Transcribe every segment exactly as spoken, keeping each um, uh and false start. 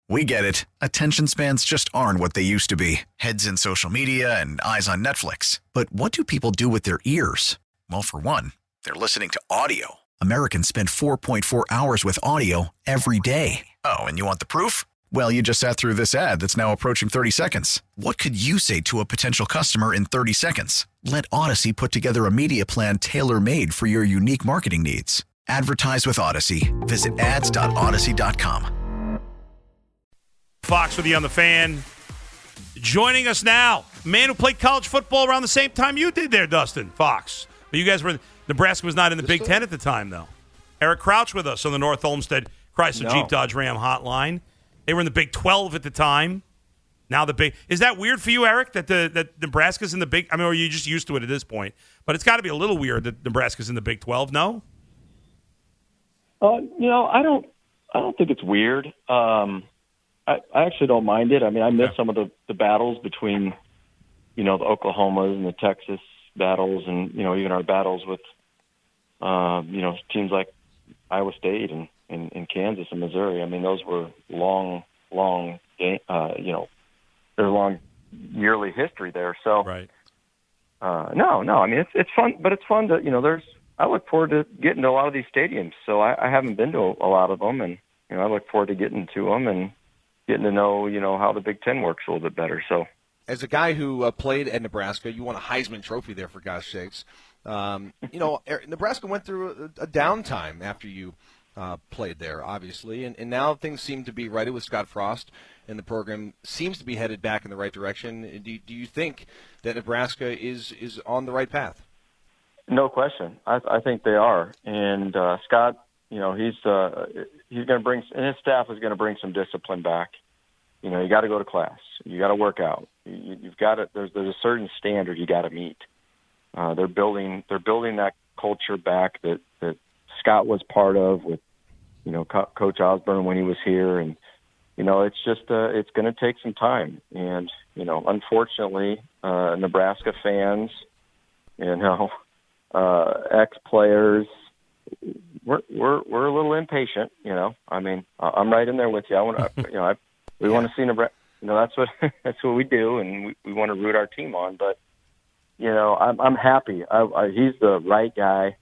We get it. Attention spans just aren't what they used to be. Heads in social media and eyes on Netflix. But what do people do with their ears? Well, for one, they're listening to audio. Americans spend four point four hours with audio every day. Oh, and you want the proof? Well, you just sat through this ad that's now approaching thirty seconds. What could you say to a potential customer in thirty seconds? Let Odyssey put together a media plan tailor-made for your unique marketing needs. Advertise with Odyssey. Visit ads dot odyssey dot com. Fox with you on the Fan. Joining us now, a man who played college football around the same time you did there, Dustin. Fox. But you guys were – Nebraska was not in the Big Ten at the time, though. Eric Crouch with us on the North Olmsted Chrysler no. Jeep Dodge Ram hotline. They were in the Big twelve at the time. Now the Big – is that weird for you, Eric, that the that Nebraska's in the Big – I mean, or are you just used to it at this point? But it's got to be a little weird that Nebraska's in the Big twelve, no? Uh, you know, I don't I don't think it's weird. Um I, I actually don't mind it. I mean, I miss yeah. some of the, the battles between, you know, the Oklahomas and the Texas battles and, you know, even our battles with, uh, you know, teams like Iowa State and, and, and Kansas and Missouri. I mean, those were long, long, game, uh, you know, there's long yearly history there. So, right. uh, no, no, I mean, it's it's fun, but it's fun to, you know, there's, I look forward to getting to a lot of these stadiums. So I, I haven't been to a, a lot of them, and, you know, I look forward to getting to them and getting to know, you know, how the Big Ten works a little bit better. So, as a guy who uh, played at Nebraska, you won a Heisman Trophy there, for gosh sakes. Um, you know, Nebraska went through a, a downtime after you uh, played there, obviously, and, and now things seem to be right with Scott Frost, and the program seems to be headed back in the right direction. Do, do you think that Nebraska is is on the right path? No question. I, I think they are, and uh, Scott. You know, he's uh, he's going to bring, and his staff is going to bring some discipline back. You know, you got to go to class, you got to work out, you, you've got to. There's there's a certain standard you got to meet. Uh, they're building they're building that culture back that, that Scott was part of with, you know, Co- Coach Osborne when he was here, and you know, it's just uh, it's going to take some time, and you know, unfortunately, uh, Nebraska fans, you know, uh, ex players. We're we're we're a little impatient, you know. I mean, I'm right in there with you. I want to, you know, I, we yeah. want to see Nebraska. You know, that's what that's what we do, and we, we want to root our team on. But you know, I'm I'm happy. I, I, he's the right guy.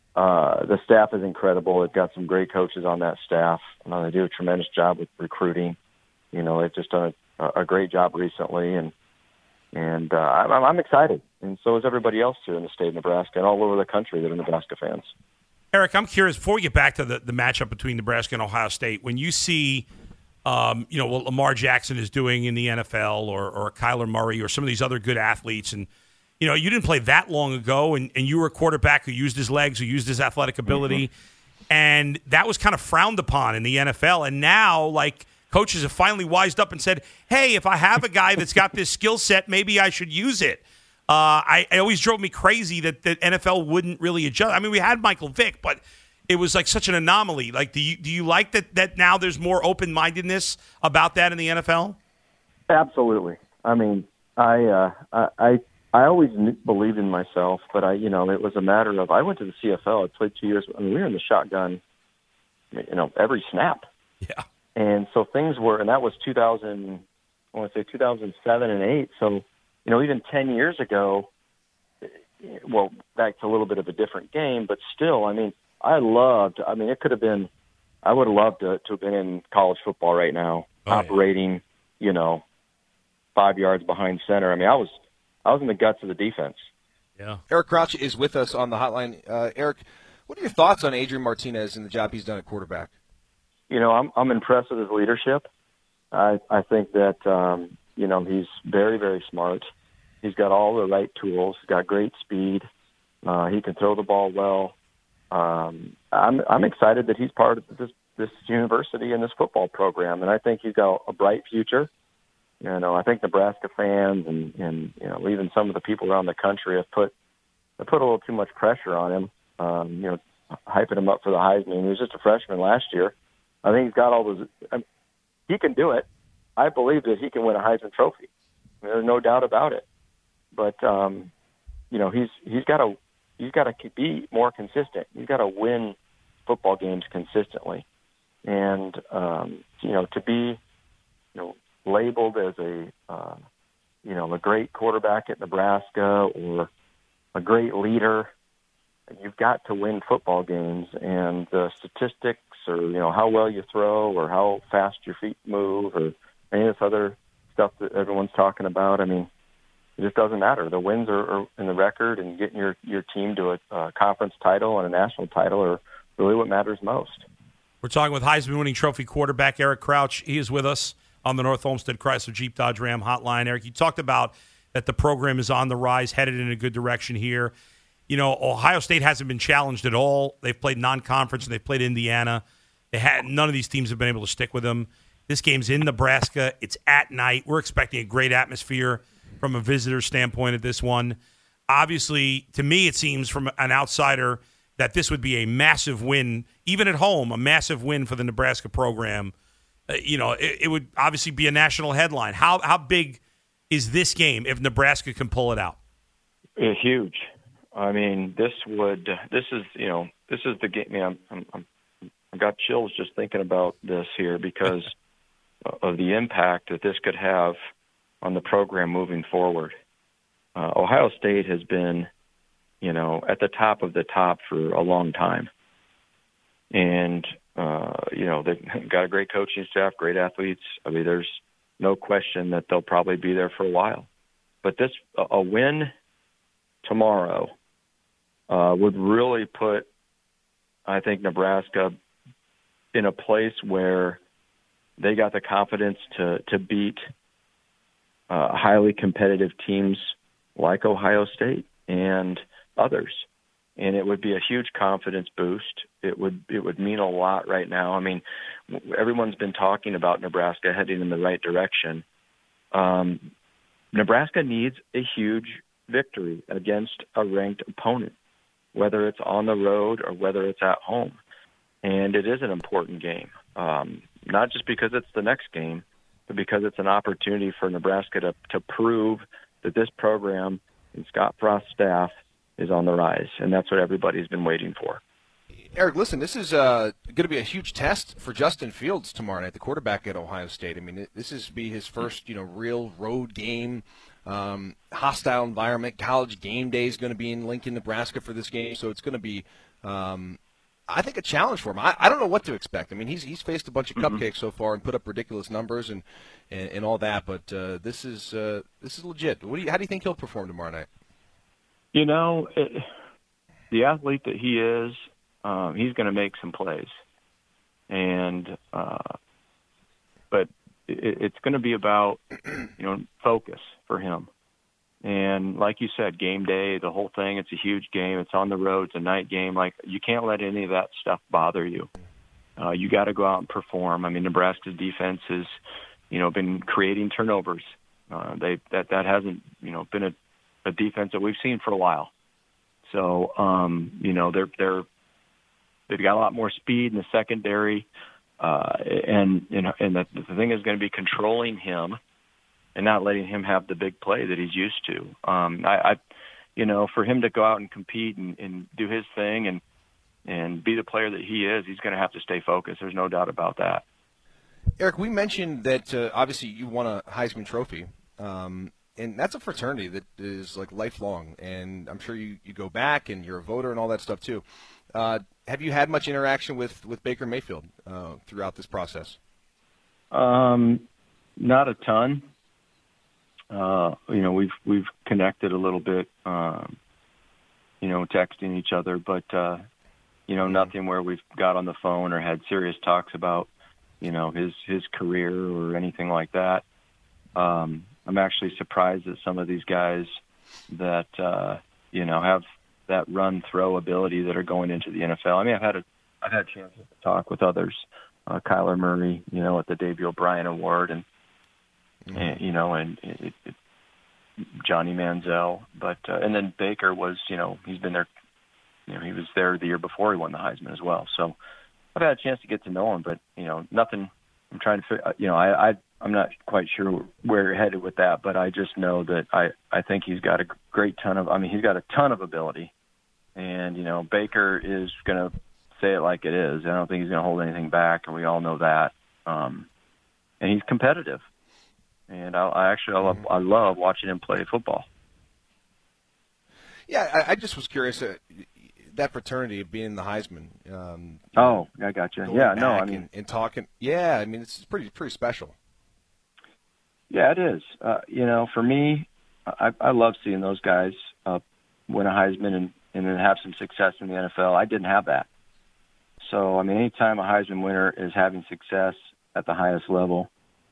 Uh, the staff is incredible. They've got some great coaches on that staff. Uh, they do a tremendous job with recruiting. You know, they've just done a, a great job recently, and and uh, I'm, I'm excited, and so is everybody else here in the state of Nebraska and all over the country that are Nebraska fans. Eric, I'm curious, before we get back to the, the matchup between Nebraska and Ohio State, when you see, um, you know, what Lamar Jackson is doing in the N F L or, or Kyler Murray or some of these other good athletes, and, you know, you didn't play that long ago, and, and you were a quarterback who used his legs, who used his athletic ability, mm-hmm. and that was kind of frowned upon in the N F L. And now, like, coaches have finally wised up and said, hey, if I have a guy that's got this skill set, maybe I should use it. Uh, I, it always drove me crazy that the N F L wouldn't really adjust. I mean, we had Michael Vick, but it was like such an anomaly. Like, do you do you like that that now there's more open mindedness about that in the N F L? Absolutely. I mean, I uh, I I always believed in myself, but I you know it was a matter of I went to the C F L. I played two years. I mean, we were in the shotgun, you know, every snap. Yeah. And so things were, and that was two thousand. I want to say two thousand seven and eight. So. You know, even ten years ago, well, that's a little bit of a different game, but still, I mean, I loved, I mean, it could have been, I would have loved to, to have been in college football right now, oh, operating, yeah. you know, five yards behind center. I mean, I was, I was in the guts of the defense. Yeah. Eric Crouch is with us on the hotline. Uh, Eric, what are your thoughts on Adrian Martinez and the job he's done at quarterback? You know, I'm, I'm impressed with his leadership. I, I think that, um, You know, he's very, very smart. He's got all the right tools. He's got great speed. Uh, he can throw the ball well. Um, I'm I'm excited that he's part of this this university and this football program, and I think he's got a bright future. You know, I think Nebraska fans and, and you know even some of the people around the country have put have put a little too much pressure on him. Um, you know, hyping him up for the Heisman. He was just a freshman last year. I think he's got all those. I mean, he can do it. I believe that he can win a Heisman Trophy. There's no doubt about it. But um, you know, he's he's got to he's got to be more consistent. He's got to win football games consistently, and um, you know, to be labeled as a, uh, you know, a great quarterback at Nebraska or a great leader. You've got to win football games, and the statistics or, you know, how well you throw or how fast your feet move or any of this other stuff that everyone's talking about, I mean, it just doesn't matter. The wins are, are in the record, and getting your, your team to a, a conference title and a national title are really what matters most. We're talking with Heisman-winning trophy quarterback Eric Crouch. He is with us on the North Olmsted Chrysler Jeep Dodge Ram hotline. Eric, you talked about that the program is on the rise, headed in a good direction here. You know, Ohio State hasn't been challenged at all. They've played non-conference, and they've played Indiana. They had none of these teams have been able to stick with them. This game's in Nebraska. It's at night. We're expecting a great atmosphere from a visitor standpoint at this one. Obviously, to me, it seems from an outsider that this would be a massive win, even at home, a massive win for the Nebraska program. Uh, you know, it, it would obviously be a national headline. How how big is this game if Nebraska can pull it out? It's huge. I mean, this would, this is, you know, this is the game. I mean, I'm, I'm, I'm, I got chills just thinking about this here because of the impact that this could have on the program moving forward. Uh, Ohio State has been, you know, at the top of the top for a long time. And, uh, you know, they've got a great coaching staff, great athletes. I mean, there's no question that they'll probably be there for a while. But this, a, a win tomorrow uh, would really put, I think, Nebraska in a place where they got the confidence to, to beat uh, highly competitive teams like Ohio State and others. And it would be a huge confidence boost. It would it would mean a lot right now. I mean, everyone's been talking about Nebraska heading in the right direction. Um, Nebraska needs a huge victory against a ranked opponent, whether it's on the road or whether it's at home. And it is an important game, um, not just because it's the next game, but because it's an opportunity for Nebraska to, to prove that this program and Scott Frost's staff is on the rise, and that's what everybody's been waiting for. Eric, listen, this is uh, going to be a huge test for Justin Fields tomorrow night, the quarterback at Ohio State. I mean, this is be his first, you know, real road game, um, hostile environment. College game day is going to be in Lincoln, Nebraska for this game, so it's going to be, um, I think, a challenge for him. I, I don't know what to expect. I mean, he's he's faced a bunch of Mm-hmm. cupcakes so far and put up ridiculous numbers and and, and all that, but uh, this is uh, this is legit. What do you, how do you think he'll perform tomorrow night? You know, it, the athlete that he is, um, he's going to make some plays, and uh, but it, it's going to be about, you know, focus for him. And like you said, game day, the whole thing, it's a huge game. It's on the road. It's a night game. Like, you can't let any of that stuff bother you. Uh, you got to go out and perform. I mean, Nebraska's defense has, you know, been creating turnovers. Uh, they that that hasn't, you know, been a a defense that we've seen for a while. So, um, you know, they're, they're, they've got a lot more speed in the secondary. Uh, and, you know, and the, the thing is going to be controlling him and not letting him have the big play that he's used to. Um, I, I, you know, for him to go out and compete and, and do his thing and, and be the player that he is, he's going to have to stay focused. There's no doubt about that. Eric, we mentioned that uh, obviously you won a Heisman Trophy. Um, And that's a fraternity that is like lifelong, and I'm sure you, you go back and you're a voter and all that stuff too. Uh, have you had much interaction with, with Baker Mayfield uh, throughout this process? Um, not a ton. Uh, you know, we've we've connected a little bit, um, you know, texting each other, but uh, you know, nothing where we've got on the phone or had serious talks about, you know, his his career or anything like that. Um, I'm actually surprised that some of these guys that, uh, you know, have that run throw ability that are going into the N F L. I mean, I've had a, I've had chances to talk with others, uh, Kyler Murray, you know, at the Davey O'Brien Award and, mm-hmm. and you know, and it, it, Johnny Manziel, but, uh, and then Baker was, you know, he's been there, you know, he was there the year before he won the Heisman as well. So I've had a chance to get to know him, but, you know, nothing, I'm trying to figure, you know, I, I, I'm not quite sure where you're headed with that, but I just know that I, I think he's got a great ton of, I mean, he's got a ton of ability. And, you know, Baker is going to say it like it is. I don't think he's going to hold anything back, and we all know that. Um, and he's competitive. and I, I actually I love, I love watching him play football. Yeah, I, I just was curious. Uh, that fraternity of being the Heisman. Um, oh, know, I got you. Yeah, no, I mean, and, and talking. Yeah, I mean, it's pretty pretty special. Yeah, it is. Uh, you know, for me, I, I love seeing those guys uh, win a Heisman and, and then have some success in the N F L. I didn't have that. So, I mean, anytime a Heisman winner is having success at the highest level,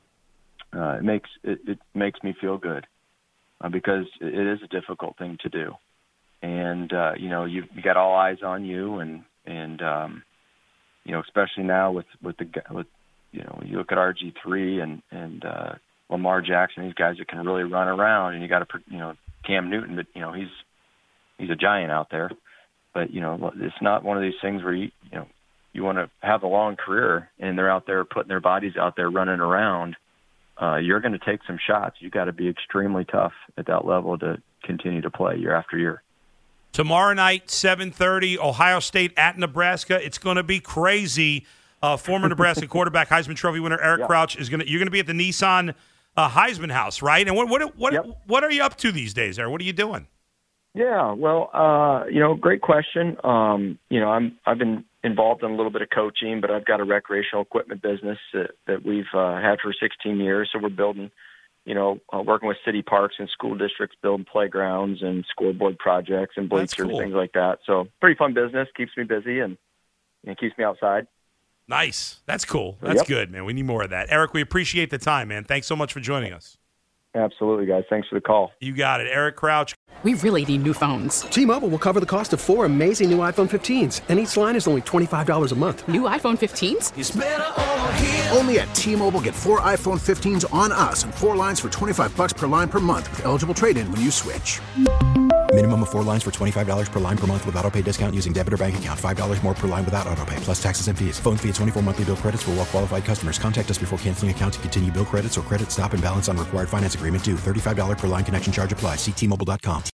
uh, it makes it, it makes me feel good uh, because it is a difficult thing to do. And, uh, you know, you you got all eyes on you, and, and um, you know, especially now with, with, the, with you know, you look at R G three and, and uh, Lamar Jackson, these guys that can really run around, and you got to, you know, Cam Newton, but, you know, he's he's a giant out there. But, you know, it's not one of these things where, you you know, you want to have a long career and they're out there putting their bodies out there running around. Uh, you're going to take some shots. You got to be extremely tough at that level to continue to play year after year. Tomorrow night, seven thirty, Ohio State at Nebraska. It's going to be crazy. Uh, former Nebraska quarterback, Heisman Trophy winner Eric yep. Crouch is going to. You're going to be at the Nissan uh, Heisman House, right? And what what what yep. what are you up to these days? There, what are you doing? Yeah, well, uh, you know, great question. Um, you know, I'm I've been involved in a little bit of coaching, but I've got a recreational equipment business that, that we've uh, had for sixteen years. So we're building. You know, uh, working with city parks and school districts, building playgrounds and scoreboard projects and bleachers cool. and things like that. So pretty fun business, keeps me busy and, and keeps me outside. Nice. That's cool. That's yep. good, man. We need more of that. Eric, we appreciate the time, man. Thanks so much for joining us. Absolutely, guys. Thanks for the call. You got it. Eric Crouch. We really need new phones. T-Mobile will cover the cost of four amazing new iPhone fifteens, and each line is only twenty-five dollars a month. New iPhone fifteens? It's better over here. Only at T-Mobile, get four iPhone fifteens on us and four lines for twenty-five dollars per line per month with eligible trade-in when you switch. Minimum of four lines for twenty-five dollars per line per month with autopay discount using debit or bank account. five dollars more per line without autopay, plus taxes and fees. Phone fee at twenty-four monthly bill credits for well-qualified customers. Contact us before canceling account to continue bill credits or credit stop and balance on required finance agreement due. thirty-five dollars per line connection charge applies. See T Mobile dot com.